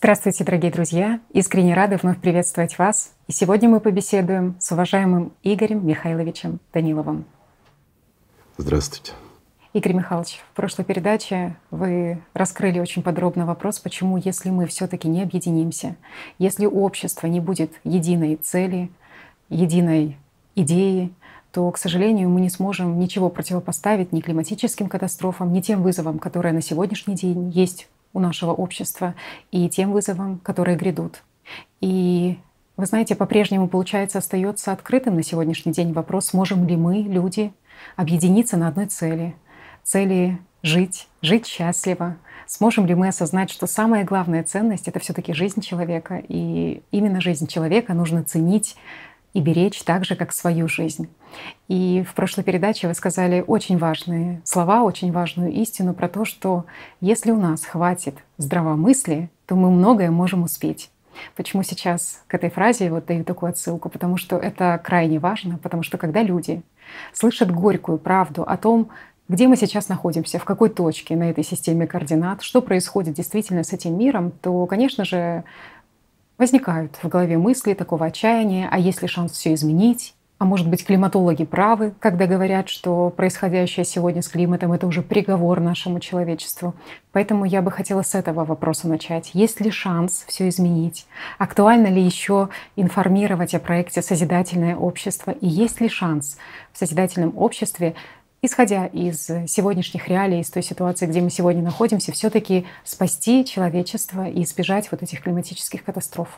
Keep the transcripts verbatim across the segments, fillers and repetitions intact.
Здравствуйте, дорогие друзья! Искренне рады вновь приветствовать вас. И сегодня мы побеседуем с уважаемым Игорем Михайловичем Даниловым. Здравствуйте. Игорь Михайлович, в прошлой передаче вы раскрыли очень подробно вопрос, почему, если мы все-таки не объединимся, если общество не будет единой цели, единой идеи, то, к сожалению, мы не сможем ничего противопоставить ни климатическим катастрофам, ни тем вызовам, которые на сегодняшний день есть у нашего общества, и тем вызовам, которые грядут. И вы знаете, по-прежнему, получается, остается открытым на сегодняшний день вопрос, сможем ли мы, люди, объединиться на одной цели, цели жить, жить счастливо. Сможем ли мы осознать, что самая главная ценность — это все-таки жизнь человека, и именно жизнь человека нужно ценить и беречь так же, как свою жизнь. И в прошлой передаче вы сказали очень важные слова, очень важную истину про то, что если у нас хватит здравомыслия, то мы многое можем успеть. Почему сейчас к этой фразе вот даю такую отсылку? Потому что это крайне важно, потому что когда люди слышат горькую правду о том, где мы сейчас находимся, в какой точке на этой системе координат, что происходит действительно с этим миром, то, конечно же, возникают в голове мысли такого отчаяния, а есть ли шанс все изменить? А может быть, климатологи правы, когда говорят, что происходящее сегодня с климатом — это уже приговор нашему человечеству. Поэтому я бы хотела с этого вопроса начать. Есть ли шанс все изменить? Актуально ли еще информировать о проекте «Созидательное общество»? И есть ли шанс в созидательном обществе, исходя из сегодняшних реалий, из той ситуации, где мы сегодня находимся, все-таки спасти человечество и избежать вот этих климатических катастроф?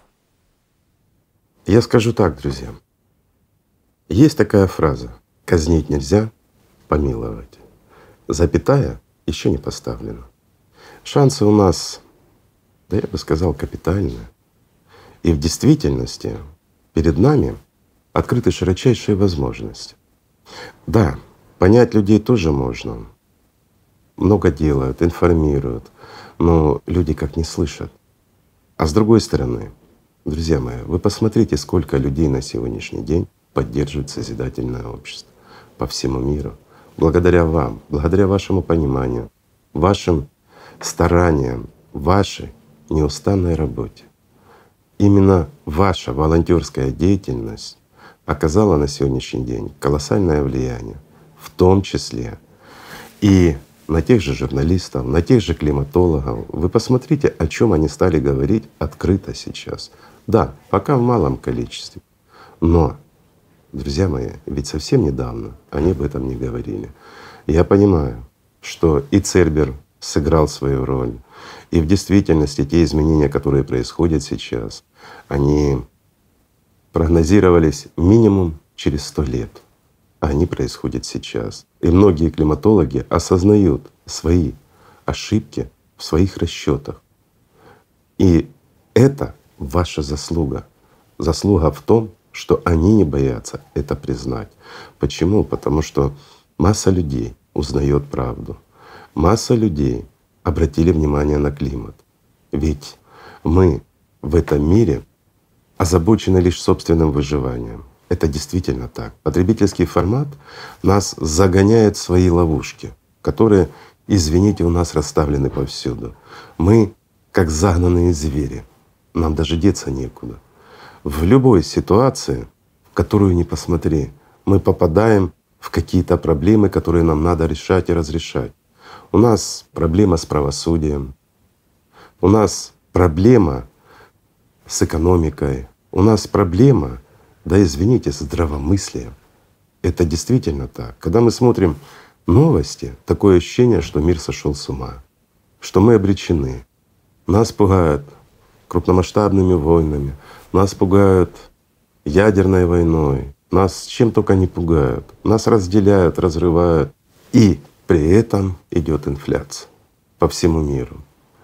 Я скажу так, друзья. Есть такая фраза: «Казнить нельзя, помиловать». Запятая еще не поставлена. Шансы у нас, да я бы сказал, капитальные. И в действительности перед нами открыты широчайшие возможности. Да, понять людей тоже можно. Много делают, информируют, но люди как не слышат. А с другой стороны, друзья мои, вы посмотрите, сколько людей на сегодняшний день поддерживает созидательное общество по всему миру. Благодаря вам, благодаря вашему пониманию, вашим стараниям, вашей неустанной работе. Именно ваша волонтерская деятельность оказала на сегодняшний день колоссальное влияние, в том числе и на тех же журналистов, на тех же климатологов. Вы посмотрите, о чем они стали говорить открыто сейчас. Да, пока в малом количестве, но, друзья мои, ведь совсем недавно они об этом не говорили. Я понимаю, что и Цербер сыграл свою роль, и в действительности те изменения, которые происходят сейчас, они прогнозировались минимум через сто лет, а они происходят сейчас. И многие климатологи осознают свои ошибки в своих расчетах. И это ваша заслуга. Заслуга в том, что они не боятся это признать. Почему? Потому что масса людей узнает правду, масса людей обратили внимание на климат. Ведь мы в этом мире озабочены лишь собственным выживанием. Это действительно так. Потребительский формат нас загоняет в свои ловушки, которые, извините, у нас расставлены повсюду. Мы как загнанные звери, нам даже деться некуда. В любой ситуации, в которую ни посмотри, мы попадаем в какие-то проблемы, которые нам надо решать и разрешать. У нас проблема с правосудием, у нас проблема с экономикой, у нас проблема, да извините, с здравомыслием. Это действительно так. Когда мы смотрим новости, такое ощущение, что мир сошел с ума, что мы обречены. Нас пугают крупномасштабными войнами, нас пугают ядерной войной, нас чем только не пугают, нас разделяют, разрывают. И при этом идет инфляция по всему миру.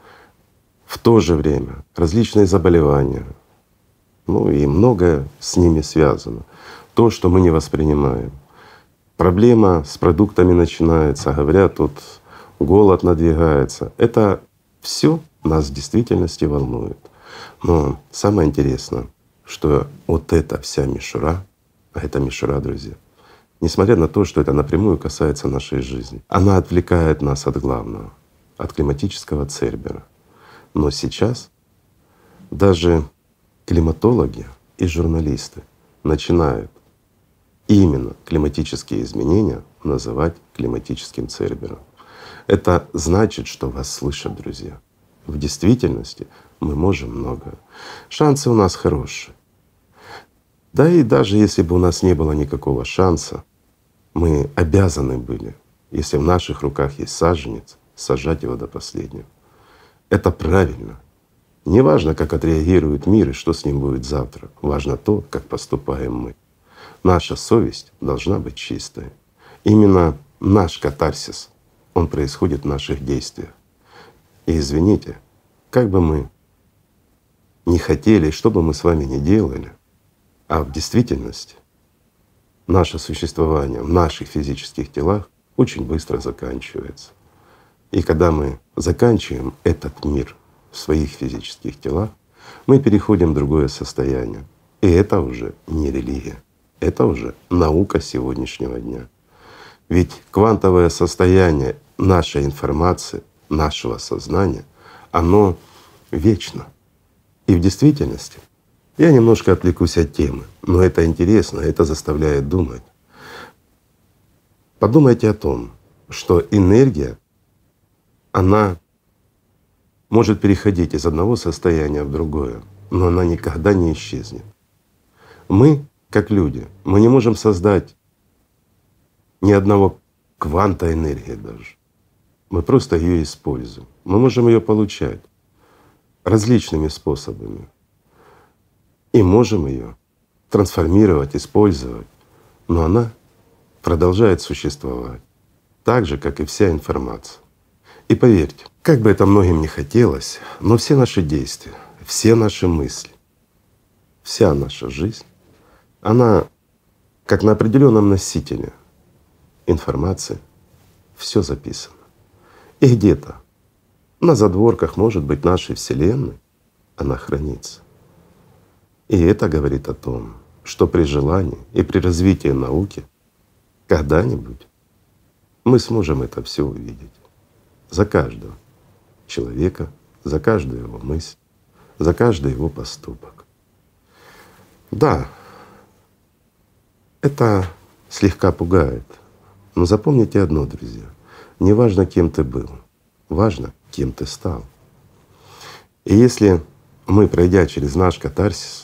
В то же время различные заболевания, ну и многое с ними связано. То, что мы не воспринимаем. Проблема с продуктами начинается, говорят, тут голод надвигается. Это все нас в действительности волнует. Но самое интересное, что вот эта вся мишура, а это мишура, друзья, несмотря на то, что это напрямую касается нашей жизни, она отвлекает нас от главного, от климатического Цербера. Но сейчас Даже климатологи и журналисты начинают именно климатические изменения называть климатическим Цербером. Это значит, что вас слышат, друзья. В действительности мы можем многое. Шансы у нас хорошие. Да и даже если бы у нас не было никакого шанса, мы обязаны были, если в наших руках есть саженец, сажать его до последнего. Это правильно. Не важно, как отреагирует мир и что с ним будет завтра. Важно то, как поступаем мы. Наша совесть должна быть чистой. Именно наш катарсис, он происходит в наших действиях. И извините, как бы мы ни хотели, что бы мы с вами ни делали, а в действительности наше существование в наших физических телах очень быстро заканчивается. И когда мы заканчиваем этот мир в своих физических телах, мы переходим в другое состояние. И это уже не религия, это уже наука сегодняшнего дня. Ведь квантовое состояние нашей информации, нашего сознания, оно вечно. И в действительности, я немножко отвлекусь от темы, но это интересно, это заставляет думать. Подумайте о том, что энергия, она может переходить из одного состояния в другое, но она никогда не исчезнет. Мы, как люди, мы не можем создать ни одного кванта энергии даже. Мы просто ее используем. Мы можем ее получать различными способами и можем ее трансформировать, использовать, но она продолжает существовать так же, как и вся информация. И поверьте, как бы это многим не хотелось, но все наши действия, все наши мысли, вся наша жизнь, она как на определенном носителе информации, все записано. И где-то на задворках, может быть, нашей Вселенной она хранится. И это говорит о том, что при желании и при развитии науки когда-нибудь мы сможем это все увидеть. За каждого человека, за каждую его мысль, за каждый его поступок. Да, это слегка пугает, но запомните одно, друзья, не важно, кем ты был, важно, кем ты стал. И если мы, пройдя через наш катарсис,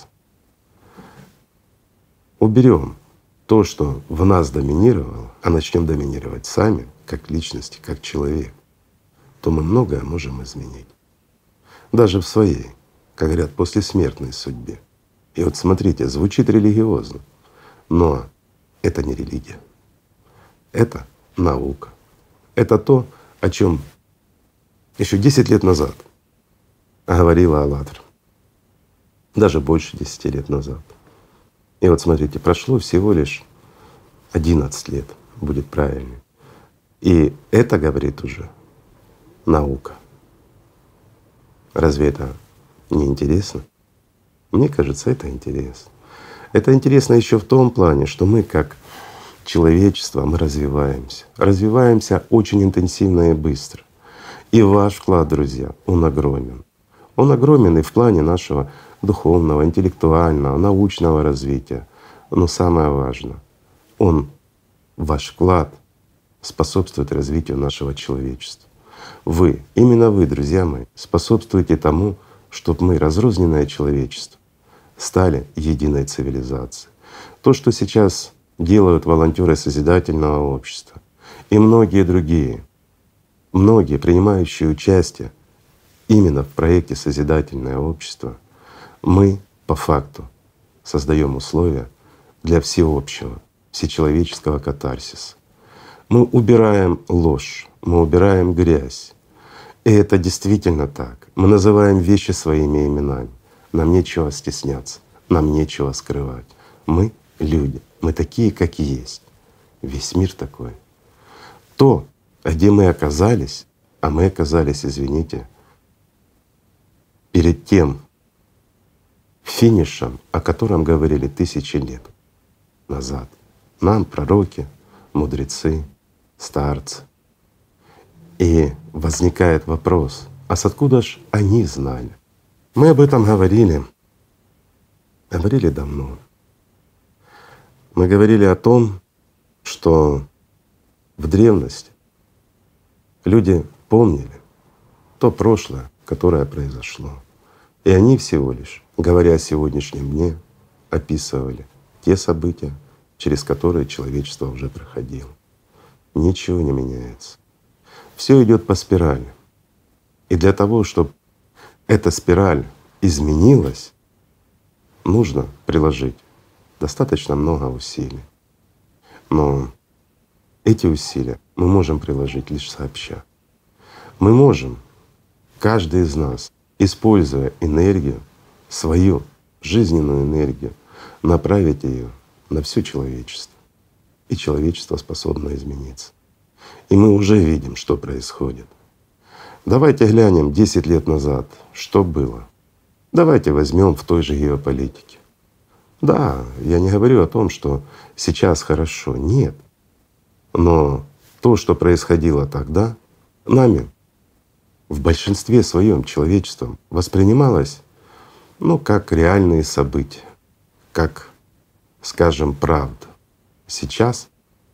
уберем то, что в нас доминировало, а начнем доминировать сами, как личности, как человек, то мы многое можем изменить. Даже в своей, как говорят, послесмертной судьбе. И вот смотрите, звучит религиозно, но это не религия, это наука. Это то, о чем еще десять лет назад говорила АЛЛАТРА, даже больше десяти лет назад. И вот смотрите, прошло всего лишь одиннадцать лет, будет правильно. И это говорит уже наука. Разве это не интересно? Мне кажется, это интересно. Это интересно еще в том плане, что мы как человечество, мы развиваемся. Развиваемся очень интенсивно и быстро. И ваш вклад, друзья, он огромен. Он огромен и в плане нашего духовного, интеллектуального, научного развития. Но самое важное, он, ваш вклад, способствует развитию нашего человечества. Вы, именно вы, друзья мои, способствуете тому, чтобы мы, разрозненное человечество, стали единой цивилизацией. То, что сейчас делают волонтеры созидательного общества и многие другие, многие принимающие участие именно в проекте «Созидательное общество», мы по факту создаем условия для всеобщего, всечеловеческого катарсиса. Мы убираем ложь, мы убираем грязь. И это действительно так. Мы называем вещи своими именами. Нам нечего стесняться, нам нечего скрывать. Мы — люди, мы такие, как есть. Весь мир такой. То, где мы оказались, а мы оказались, извините, перед тем финишем, о котором говорили тысячи лет назад. Нам пророки, мудрецы, старцы. И возникает вопрос, а с откуда ж они знали? Мы об этом говорили, говорили давно. Мы говорили о том, что в древности люди помнили то прошлое, которое произошло. И они всего лишь, говоря о сегодняшнем дне, описывали те события, через которые человечество уже проходило. Ничего не меняется. Все идет по спирали. И для того, чтобы эта спираль изменилась, нужно приложить достаточно много усилий. Но эти усилия мы можем приложить лишь сообща. Мы можем, каждый из нас, используя энергию, свою жизненную энергию, направить ее на все человечество. И человечество способно измениться. И мы уже видим, что происходит. Давайте глянем десять лет назад, что было. Давайте возьмем в той же геополитике. Да, я не говорю о том, что сейчас хорошо, нет. Но то, что происходило тогда, нами в большинстве своем человечеством воспринималось, ну, как реальные события, как, скажем, правда. Сейчас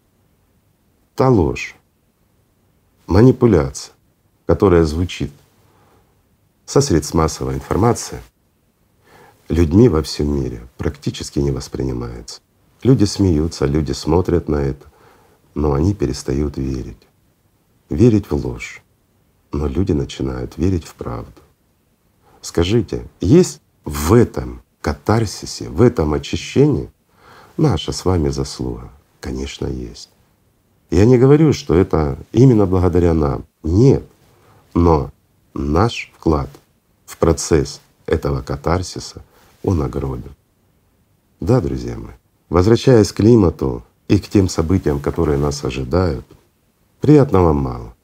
та ложь, манипуляция, которая звучит со средств массовой информации, людьми во всем мире практически не воспринимается. Люди смеются, люди смотрят на это, но они перестают верить. Верить в ложь. Но люди начинают верить в правду. Скажите, есть в этом катарсисе, в этом очищении наша с вами заслуга? Конечно, есть. Я не говорю, что это именно благодаря нам. Нет. Но наш вклад в процесс этого катарсиса, он огромен. Да, друзья мои, возвращаясь к климату и к тем событиям, которые нас ожидают, приятного мало.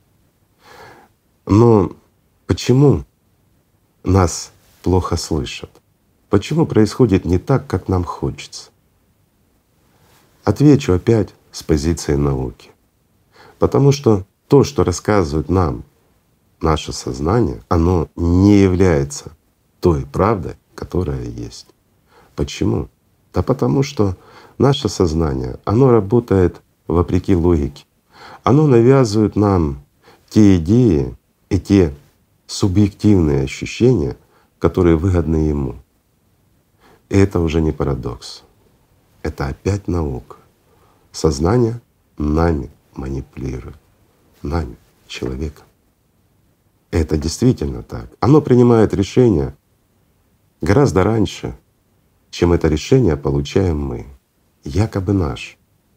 Но почему нас плохо слышат? Почему происходит не так, как нам хочется? Отвечу опять с позиции науки. Потому что то, что рассказывает нам наше сознание, оно не является той правдой, которая есть. Почему? Да потому что наше сознание, оно работает вопреки логике. Оно навязывает нам те идеи и те субъективные ощущения, которые выгодны ему. И это уже не парадокс. Это опять наука. Сознание нами манипулирует. Нами, человеком. Это действительно так. Оно принимает решения гораздо раньше, чем это решение получаем мы, якобы наш.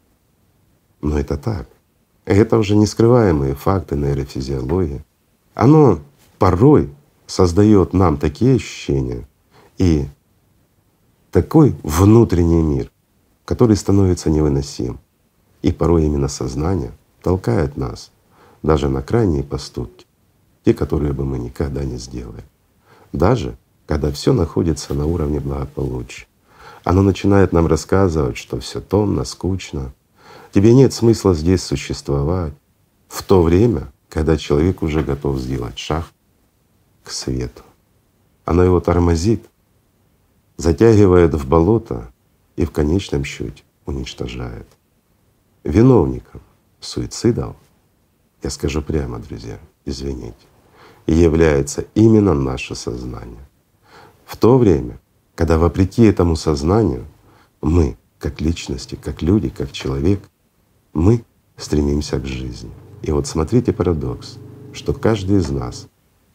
Но это так. Это уже нескрываемые факты нейрофизиологии. Оно порой создает нам такие ощущения и такой внутренний мир, который становится невыносим. И порой именно сознание толкает нас даже на крайние поступки, те, которые бы мы никогда не сделали. Даже когда все находится на уровне благополучия. Оно начинает нам рассказывать, что все томно, скучно, тебе нет смысла здесь существовать, в то время, когда человек уже готов сделать шаг к свету. Оно его тормозит, затягивает в болото и в конечном счете уничтожает. Виновником суицидов, я скажу прямо, друзья, извините, является именно наше сознание. В то время, когда вопреки этому сознанию мы, как личности, как люди, как человек, мы стремимся к жизни. И вот смотрите парадокс, что каждый из нас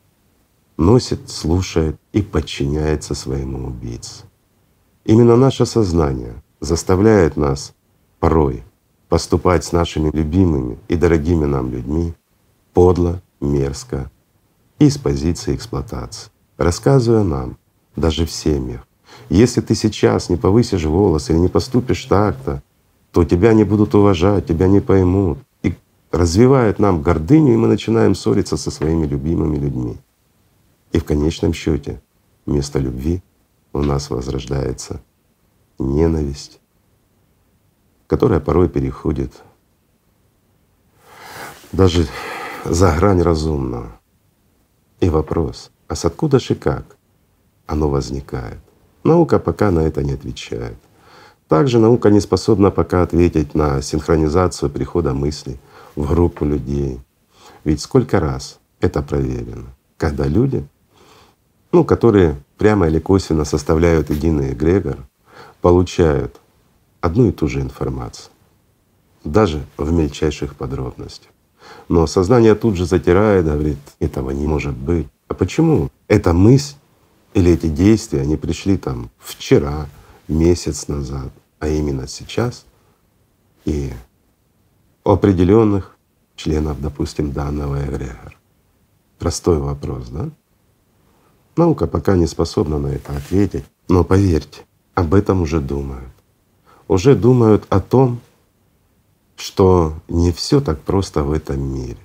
носит, слушает и подчиняется своему убийце. Именно наше сознание заставляет нас порой поступать с нашими любимыми и дорогими нам людьми подло, мерзко и с позиции эксплуатации, рассказывая нам даже в семьях: если ты сейчас не повысишь голос или не поступишь так-то, то тебя не будут уважать, тебя не поймут. И развивает нам гордыню, и мы начинаем ссориться со своими любимыми людьми. И в конечном счете вместо любви у нас возрождается ненависть, которая порой переходит даже за грань разумного. И вопрос: а с откуда же и как оно возникает. Наука пока на это не отвечает. Также наука не способна пока ответить на синхронизацию прихода мыслей в группу людей. Ведь сколько раз это проверено, когда люди, ну, которые прямо или косвенно составляют единый эгрегор, получают одну и ту же информацию, даже в мельчайших подробностях. Но сознание тут же затирает, говорит, этого не может быть. А почему эта мысль или эти действия, они пришли там вчера, месяц назад, а именно сейчас, и у определенных членов, допустим, данного эгрегора? Простой вопрос, да? Наука пока не способна на это ответить, но поверьте, об этом уже думают. Уже думают о том, что не все так просто в этом мире,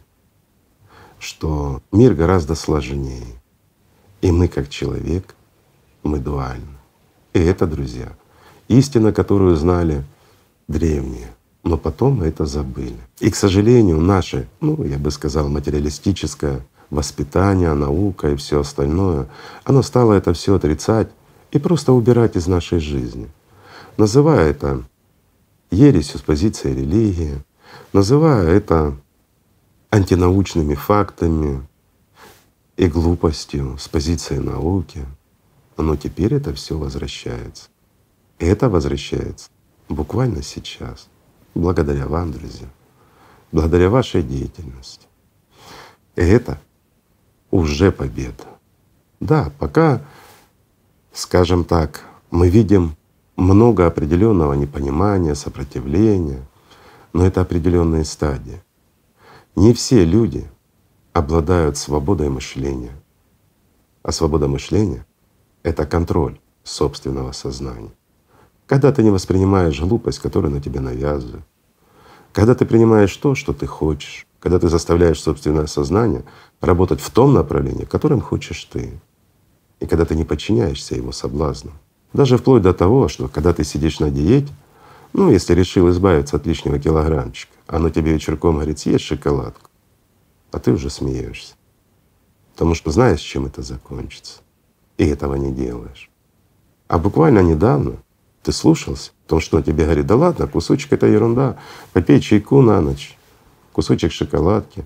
что мир гораздо сложнее, и мы как человек, мы дуальны. И это, друзья, истина, которую знали древние, но потом это забыли. И, к сожалению, наше, ну, я бы сказал, материалистическое воспитание, наука и все остальное, оно стало это все отрицать и просто убирать из нашей жизни, называя это ересью с позиции религии, называя это антинаучными фактами и глупостью с позиции науки. Но теперь это все возвращается. И это возвращается буквально сейчас, благодаря вам, друзья, благодаря вашей деятельности. И это уже победа. Да, пока, скажем так, мы видим много определенного непонимания, сопротивления, но это определенные стадии. Не все люди обладают свободой мышления, а свобода мышления — это контроль собственного сознания. Когда ты не воспринимаешь глупость, которую на тебя навязывают, когда ты принимаешь то, что ты хочешь, когда ты заставляешь собственное сознание работать в том направлении, которым хочешь ты, и когда ты не подчиняешься его соблазнам. Даже вплоть до того, что когда ты сидишь на диете, ну, если решил избавиться от лишнего килограммчика, оно тебе вечерком говорит: съешь шоколадку, а ты уже смеешься, потому что знаешь, чем это закончится, и этого не делаешь. А буквально недавно ты слушался, потому что он тебе говорит: да ладно, кусочек — это ерунда, попей чайку на ночь, кусочек шоколадки.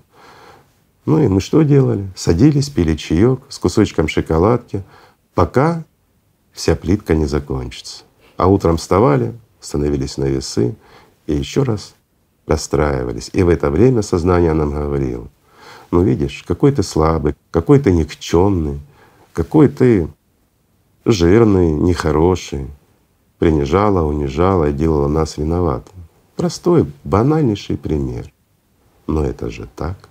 Ну и мы что делали? Садились, пили чаек с кусочком шоколадки, пока вся плитка не закончится. А утром вставали, становились на весы и еще раз расстраивались. И в это время сознание нам говорило: ну видишь, какой ты слабый, какой ты никчемный, какой ты жирный, нехороший, принижала, унижала и делала нас виноватыми. Простой, банальнейший пример. Но это же так.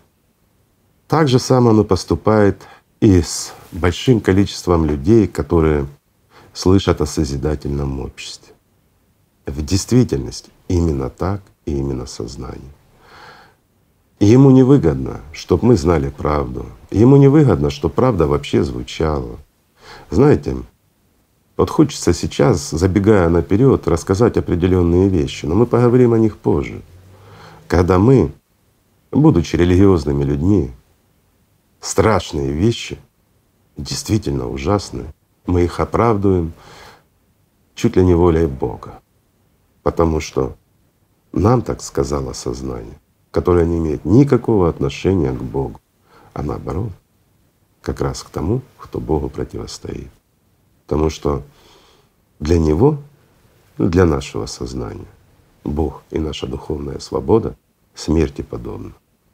Так же самое оно поступает и с большим количеством людей, которые слышат о созидательном обществе. В действительности именно так и именно сознание. И ему невыгодно, чтобы мы знали правду. Ему невыгодно, чтобы правда вообще звучала. Знаете, вот хочется сейчас, забегая наперед, рассказать определенные вещи, но мы поговорим о них позже, когда мы, будучи религиозными людьми, страшные вещи, действительно ужасные, мы их оправдываем чуть ли не волей Бога, потому что нам так сказало сознание, которое не имеет никакого отношения к Богу, а наоборот, как раз к тому, кто Богу противостоит. Потому что для Него, для нашего сознания, Бог и наша духовная свобода смерти подобны.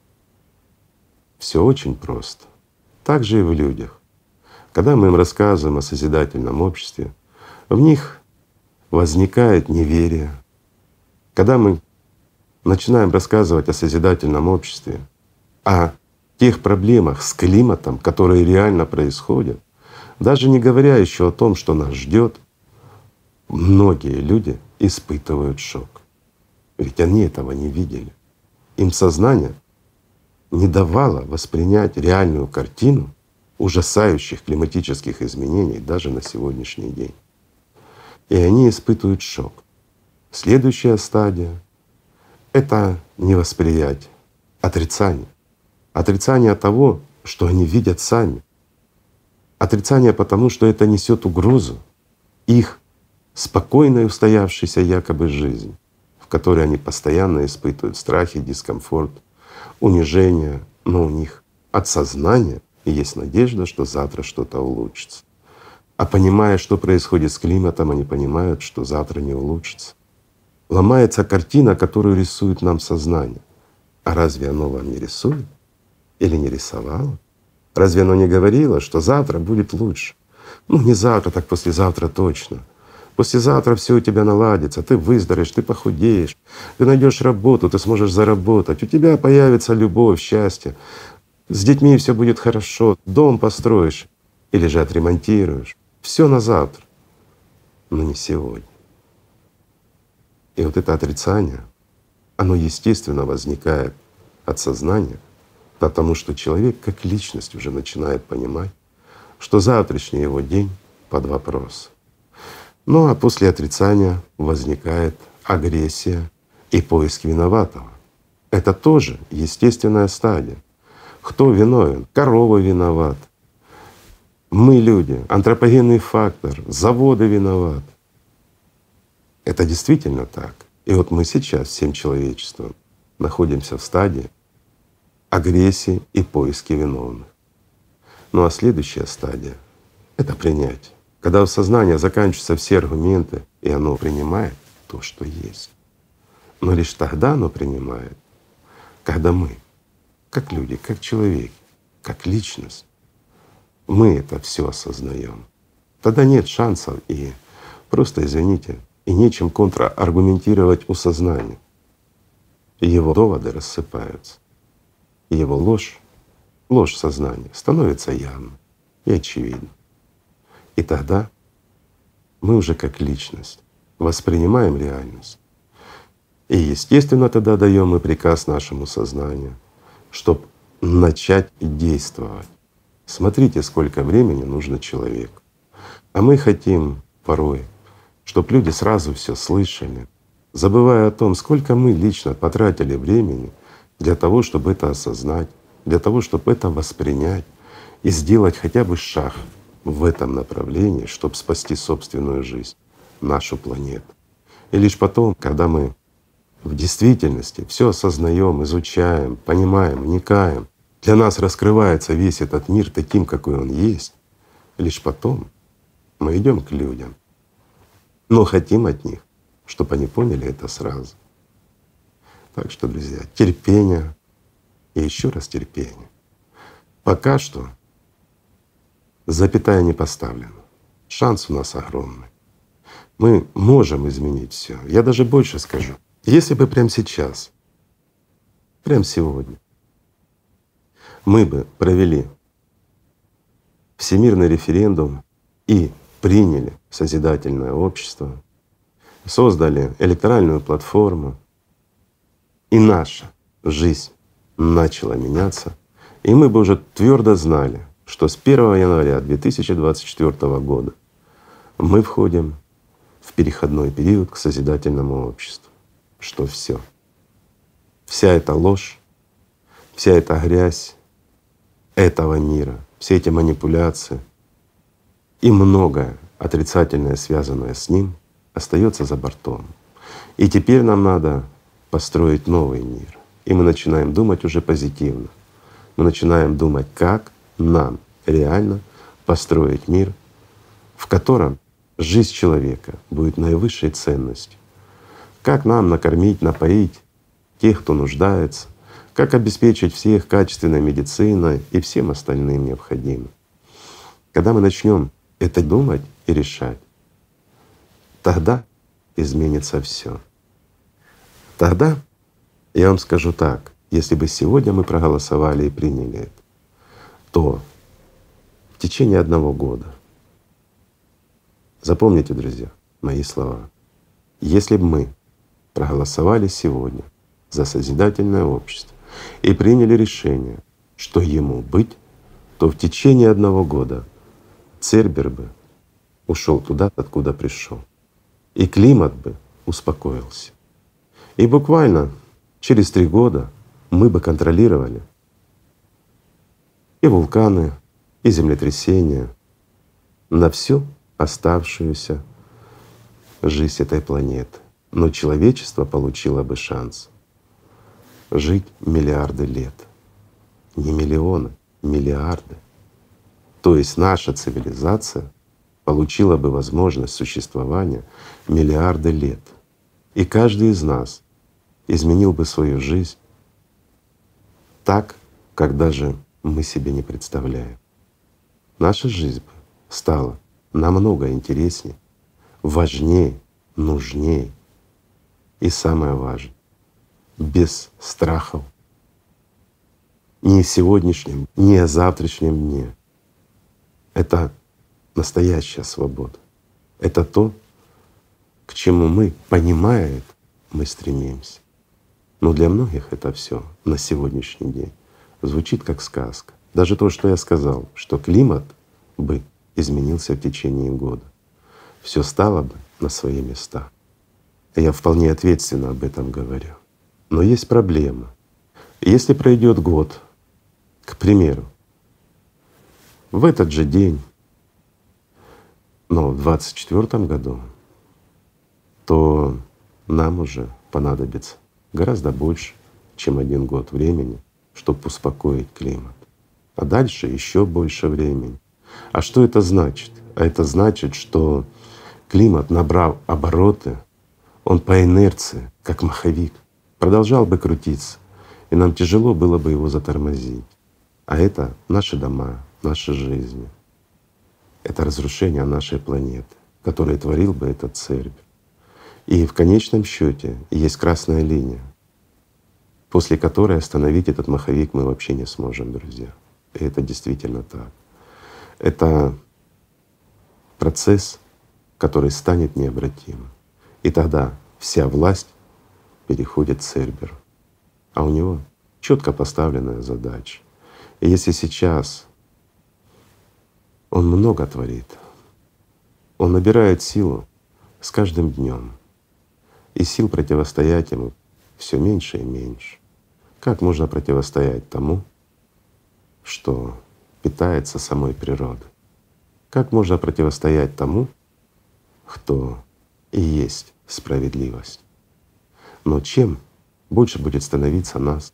Все очень просто. Так же и в людях. Когда мы им рассказываем о созидательном обществе, в них возникает неверие. Когда мы начинаем рассказывать о созидательном обществе, о тех проблемах с климатом, которые реально происходят, даже не говоря еще о том, что нас ждет, многие люди испытывают шок. Ведь они этого не видели. Им сознание не давало воспринять реальную картину ужасающих климатических изменений даже на сегодняшний день. И они испытывают шок. Следующая стадия — это невосприятие, отрицание. Отрицание того, что они видят сами. Отрицание потому, что это несет угрозу их спокойной устоявшейся якобы жизни, в которой они постоянно испытывают страхи, дискомфорт, унижение, но у них от сознания есть надежда, что завтра что-то улучшится. А понимая, что происходит с климатом, они понимают, что завтра не улучшится. Ломается картина, которую рисует нам сознание. А разве оно вам не рисует? Или не рисовало? Разве оно не говорило, что завтра будет лучше? Ну не завтра, так послезавтра точно. Послезавтра все у тебя наладится, ты выздоровеешь, ты похудеешь, ты найдешь работу, ты сможешь заработать, у тебя появится любовь, счастье, с детьми все будет хорошо, дом построишь или же отремонтируешь. Все на завтра, но не сегодня. И вот это отрицание, оно естественно возникает от сознания, потому что человек как личность уже начинает понимать, что завтрашний его день под вопрос. Ну а после отрицания возникает агрессия и поиск виноватого. Это тоже естественная стадия. Кто виновен? Корова виноват. Мы люди, антропогенный фактор, заводы виноваты. Это действительно так. И вот мы сейчас всем человечеством находимся в стадии агрессии и поиски виновных. Ну а следующая стадия — это принятие. Когда у сознания заканчиваются все аргументы, и оно принимает то, что есть. Но лишь тогда оно принимает, когда мы, как люди, как человек, как личность, мы это все осознаем. Тогда нет шансов и просто, извините, и нечем контраргументировать у сознания. Его доводы рассыпаются, и его ложь, ложь сознания становится явной и очевидной. И тогда мы уже как личность воспринимаем реальность. И естественно тогда даем мы приказ нашему сознанию, чтобы начать действовать. Смотрите, сколько времени нужно человеку. А мы хотим порой, чтобы люди сразу все слышали, забывая о том, сколько мы лично потратили времени для того, чтобы это осознать, для того, чтобы это воспринять и сделать хотя бы шаг в этом направлении, чтобы спасти собственную жизнь, нашу планету. И лишь потом, когда мы в действительности все осознаем, изучаем, понимаем, вникаем, для нас раскрывается весь этот мир таким, какой он есть, лишь потом мы идем к людям, но хотим от них, чтобы они поняли это сразу. Так что, друзья, терпение и еще раз терпение. Пока что запятая не поставлена. Шанс у нас огромный. Мы можем изменить все. Я даже больше скажу. Если бы прямо сейчас, прямо сегодня, мы бы провели всемирный референдум и приняли созидательное общество, создали электоральную платформу, и наша жизнь начала меняться, и мы бы уже твердо знали, что с первого января две тысячи двадцать четвёртого года мы входим в переходной период к созидательному обществу, что все, вся эта ложь, вся эта грязь этого мира, все эти манипуляции и многое отрицательное, связанное с ним, остается за бортом. И теперь нам надо построить новый мир. И мы начинаем думать уже позитивно. Мы начинаем думать, как нам реально построить мир, в котором жизнь человека будет наивысшей ценностью. Как нам накормить, напоить тех, кто нуждается, как обеспечить всех качественной медициной и всем остальным необходимым. Когда мы начнем это думать и решать, тогда изменится все. Тогда я вам скажу так: если бы сегодня мы проголосовали и приняли это, то в течение одного года, запомните, друзья, мои слова, если бы мы проголосовали сегодня за созидательное общество и приняли решение, что ему быть, то в течение одного года Цербер бы ушел туда, откуда пришел, и климат бы успокоился. И буквально через три года мы бы контролировали и вулканы, и землетрясения, на всю оставшуюся жизнь этой планеты. Но человечество получило бы шанс жить миллиарды лет. Не миллионы, миллиарды. То есть наша цивилизация получила бы возможность существования миллиарды лет. И каждый из нас изменил бы свою жизнь так, как даже мы себе не представляем. Наша жизнь бы стала намного интереснее, важнее, нужнее и самое важное — без страхов ни о сегодняшнем, ни о завтрашнем дне. Это настоящая свобода. Это то, к чему мы, понимая это, мы стремимся. Но для многих это все на сегодняшний день звучит как сказка. Даже то, что я сказал, что климат бы изменился в течение года, все стало бы на свои места. Я вполне ответственно об этом говорю. Но есть проблема. Если пройдет год, к примеру, в этот же день, но в двадцать четвёртом году, то нам уже понадобится гораздо больше, чем один год времени, чтобы успокоить климат. А дальше еще больше времени. А что это значит? А это значит, что климат, набрав обороты, он по инерции, как маховик, продолжал бы крутиться, и нам тяжело было бы его затормозить. А это наши дома, наши жизни. Это разрушение нашей планеты, которое творил бы этот Цербер. И в конечном счете есть красная линия, после которой остановить этот маховик мы вообще не сможем, друзья. И это действительно так. Это процесс, который станет необратимым. И тогда вся власть переходит Церберу. А у него четко поставленная задача. И если сейчас он много творит, он набирает силу с каждым днем, и сил противостоять ему все меньше и меньше. Как можно противостоять тому, что питается самой природой? Как можно противостоять тому, кто и есть справедливость? Но чем больше будет становиться нас,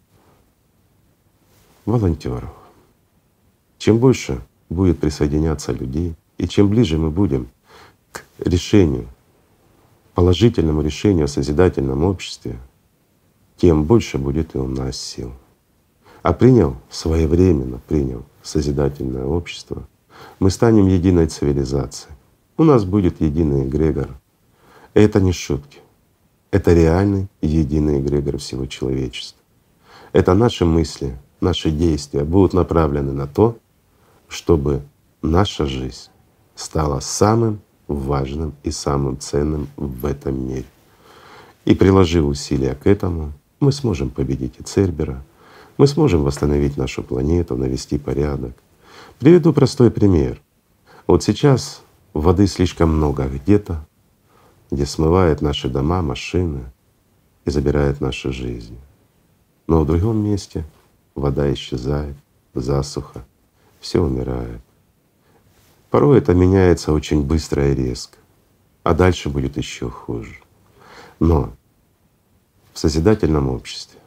волонтеров, чем больше будет присоединяться людей, и чем ближе мы будем к решению, положительному решению о созидательном обществе, тем больше будет и у нас сил. А принял своевременно, принял созидательное общество, мы станем единой цивилизацией. У нас будет единый эгрегор. И это не шутки. Это реальный единый эгрегор всего человечества. Это наши мысли, наши действия будут направлены на то, чтобы наша жизнь стала самым важным и самым ценным в этом мире. И приложив усилия к этому, мы сможем победить и Цербера, мы сможем восстановить нашу планету, навести порядок. Приведу простой пример. Вот сейчас воды слишком много где-то, где смывает наши дома, машины и забирает наши жизни. Но в другом месте вода исчезает, засуха, все умирает. Порой это меняется очень быстро и резко, а дальше будет еще хуже. Но в созидательном обществе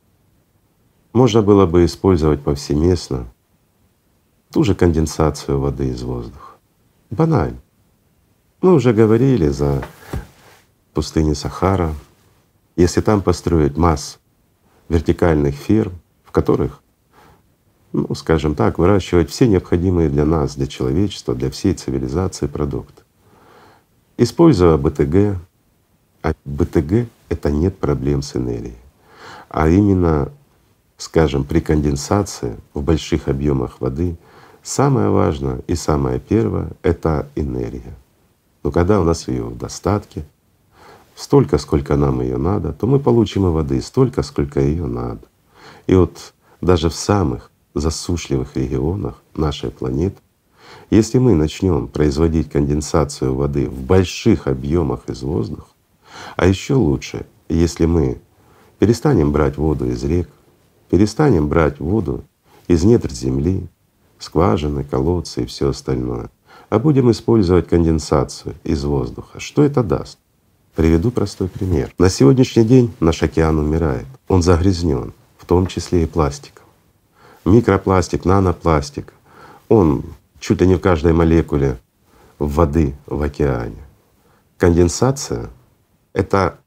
можно было бы использовать повсеместно ту же конденсацию воды из воздуха. Банально. Мы уже говорили за пустыню Сахара. Если там построить массу вертикальных ферм, в которых, ну скажем так, выращивать все необходимые для нас, для человечества, для всей цивилизации продукты, используя БТГ, а БТГ — это нет проблем с энергией, а именно, скажем, при конденсации в больших объемах воды самое важное и самое первое — это энергия. Но когда у нас ее в достатке, столько, сколько нам ее надо, то мы получим и воды столько, сколько ее надо. И вот даже в самых засушливых регионах нашей планеты, если мы начнем производить конденсацию воды в больших объемах из воздуха, а еще лучше, если мы перестанем брать воду из рек, перестанем брать воду из недр земли, скважины, колодцы и все остальное, а будем использовать конденсацию из воздуха. Что это даст? Приведу простой пример. На сегодняшний день наш океан умирает, он загрязнен, в том числе и пластиком. Микропластик, нанопластик, он чуть ли не в каждой молекуле воды в океане. Конденсация — это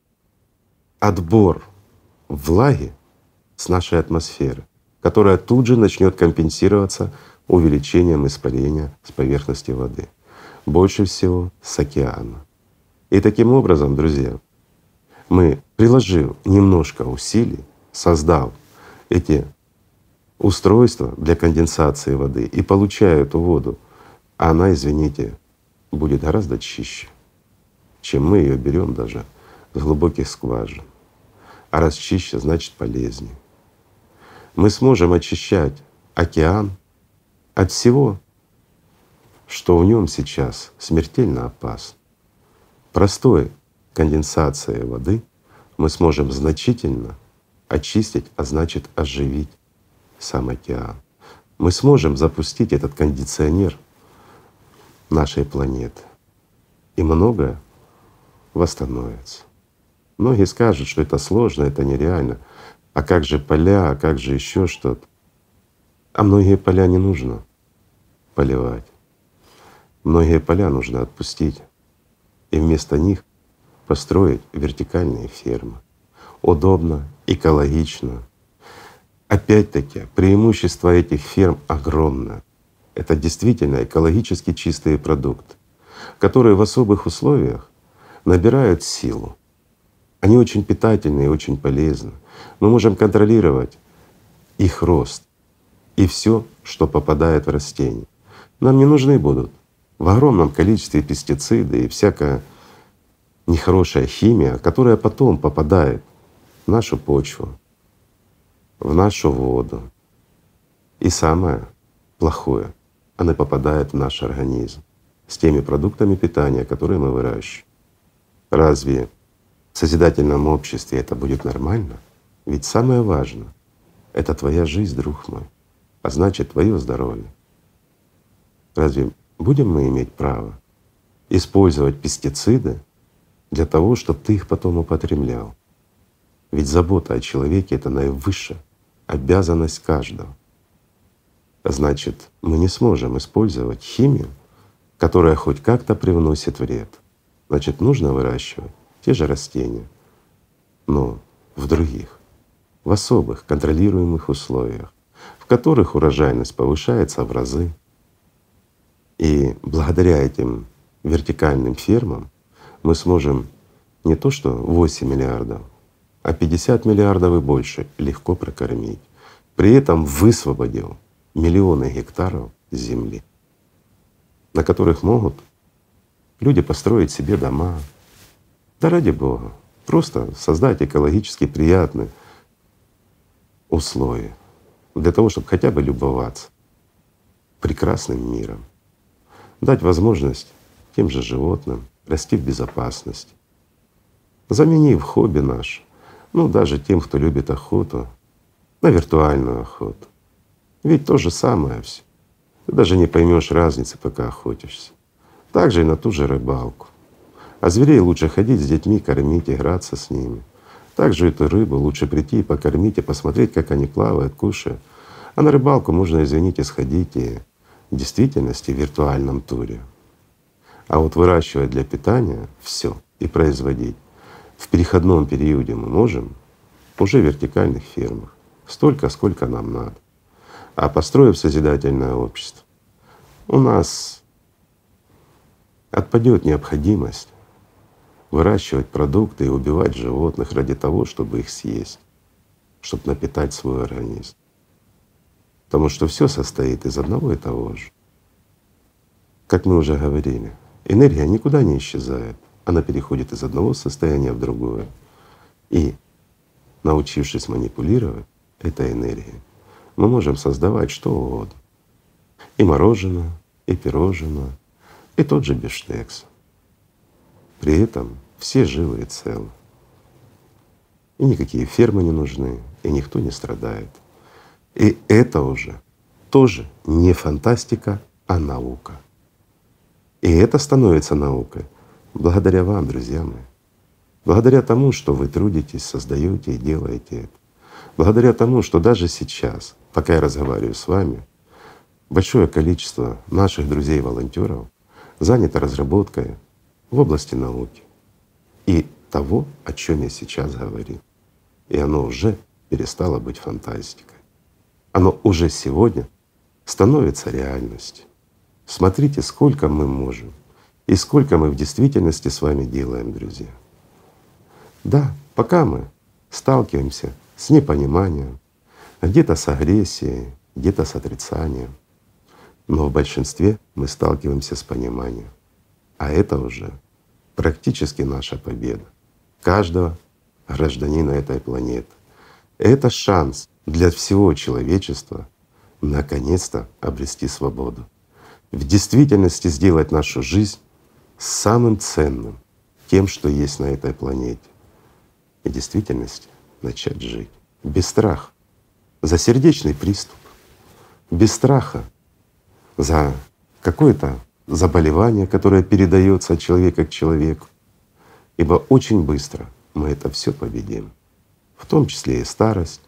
отбор влаги с нашей атмосферы, которая тут же начнет компенсироваться увеличением испарения с поверхности воды. Больше всего с океана. И таким образом, друзья, мы, приложив немножко усилий, создав эти устройства для конденсации воды и получая эту воду, она, извините, будет гораздо чище, чем мы ее берем даже с глубоких скважин. А раз чище, значит полезнее. Мы сможем очищать океан от всего, что в нем сейчас смертельно опасно. Простой конденсацией воды мы сможем значительно очистить, а значит оживить сам океан. Мы сможем запустить этот кондиционер нашей планеты, и многое восстановится. Многие скажут, что это сложно, это нереально. А как же поля, а как же еще что-то? А многие поля не нужно поливать. Многие поля нужно отпустить и вместо них построить вертикальные фермы. Удобно, экологично. Опять-таки преимущество этих ферм огромное. Это действительно экологически чистые продукты, которые в особых условиях набирают силу. Они очень питательны и очень полезны. Мы можем контролировать их рост и все, что попадает в растения. Нам не нужны будут в огромном количестве пестициды и всякая нехорошая химия, которая потом попадает в нашу почву, в нашу воду. И самое плохое, она попадает в наш организм с теми продуктами питания, которые мы выращиваем. Разве в созидательном обществе это будет нормально? Ведь самое важное — это твоя жизнь, друг мой, а значит твое здоровье. Разве будем мы иметь право использовать пестициды для того, чтобы ты их потом употреблял? Ведь забота о человеке — это наивысшая обязанность каждого. Значит, мы не сможем использовать химию, которая хоть как-то привносит вред. Значит, нужно выращивать те же растения, но в других, в особых контролируемых условиях, в которых урожайность повышается в разы. И благодаря этим вертикальным фермам мы сможем не то что восемь миллиардов, а пятьдесят миллиардов и больше легко прокормить, при этом высвободив миллионы гектаров земли, на которых могут люди построить себе дома. Да ради Бога, просто создать экологически приятные условия для того, чтобы хотя бы любоваться прекрасным миром, дать возможность тем же животным расти в безопасности, заменив хобби наше, ну даже тем, кто любит охоту, на виртуальную охоту. Ведь то же самое все. Ты даже не поймешь разницы, пока охотишься. Также и на ту же рыбалку. А зверей лучше ходить с детьми, кормить, играться с ними. Также эту рыбу лучше прийти и покормить, и посмотреть, как они плавают, кушают. А на рыбалку можно, извините, сходить и в действительности в виртуальном туре. А вот выращивать для питания все и производить в переходном периоде мы можем уже в вертикальных фермах. Столько, сколько нам надо. А построив созидательное общество, у нас отпадет необходимость выращивать продукты и убивать животных ради того, чтобы их съесть, чтобы напитать свой организм. Потому что все состоит из одного и того же. Как мы уже говорили, энергия никуда не исчезает, она переходит из одного состояния в другое. И научившись манипулировать этой энергией, мы можем создавать что угодно. И мороженое, и пирожное, и тот же бифштекс. При этом все живы и целы. И никакие фермы не нужны, и никто не страдает. И это уже тоже не фантастика, а наука. И это становится наукой благодаря вам, друзья мои. Благодаря тому, что вы трудитесь, создаете и делаете это. Благодаря тому, что даже сейчас, пока я разговариваю с вами, большое количество наших друзей-волонтеров занято разработкой в области науки и того, о чем я сейчас говорю. И оно уже перестало быть фантастикой. Оно уже сегодня становится реальностью. Смотрите, сколько мы можем и сколько мы в действительности с вами делаем, друзья. Да, пока мы сталкиваемся с непониманием, где-то с агрессией, где-то с отрицанием, но в большинстве мы сталкиваемся с пониманием. А это уже практически наша победа каждого гражданина этой планеты. Это шанс для всего человечества наконец-то обрести свободу, в действительности сделать нашу жизнь самым ценным, тем, что есть на этой планете, и в действительности начать жить без страха за сердечный приступ, без страха за какое-то заболевание, которое передается от человека к человеку, ибо очень быстро мы это все победим, в том числе и старость.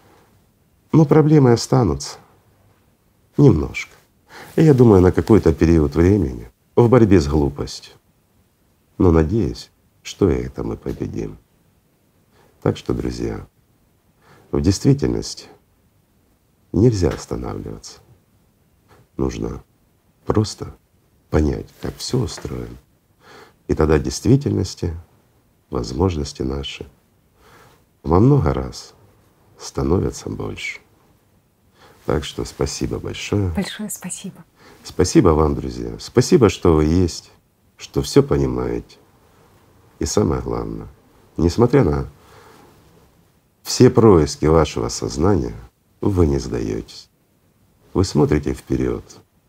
Но проблемы останутся немножко. И я думаю, на какой-то период времени в борьбе с глупостью. Но надеюсь, что и это мы победим. Так что, друзья, в действительности нельзя останавливаться. Нужно просто понять, как все устроено. И тогда в действительности возможности наши во много раз становятся больше. Так что спасибо большое. Большое спасибо. Спасибо вам, друзья. Спасибо, что вы есть, что все понимаете. И самое главное, несмотря на все происки вашего сознания, вы не сдаетесь. Вы смотрите вперед,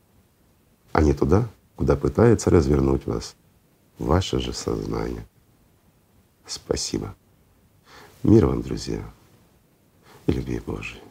а не туда, куда пытается развернуть вас ваше же сознание. Спасибо. Мир вам, друзья, и любви Божией.